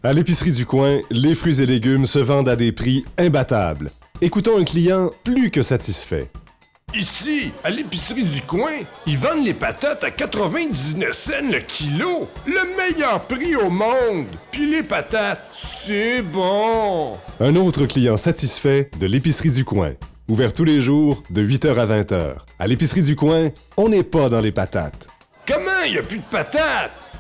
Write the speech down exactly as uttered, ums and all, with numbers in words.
À l'épicerie du coin, les fruits et légumes se vendent à des prix imbattables. Écoutons un client plus que satisfait. Ici, à l'épicerie du coin, ils vendent les patates à quatre-vingt-dix-neuf cents le kilo. Le meilleur prix au monde. Puis les patates, c'est bon. Un autre client satisfait de l'épicerie du coin. Ouvert tous les jours de huit heures à vingt heures. À l'épicerie du coin, on n'est pas dans les patates. Comment il n'y a plus de patates?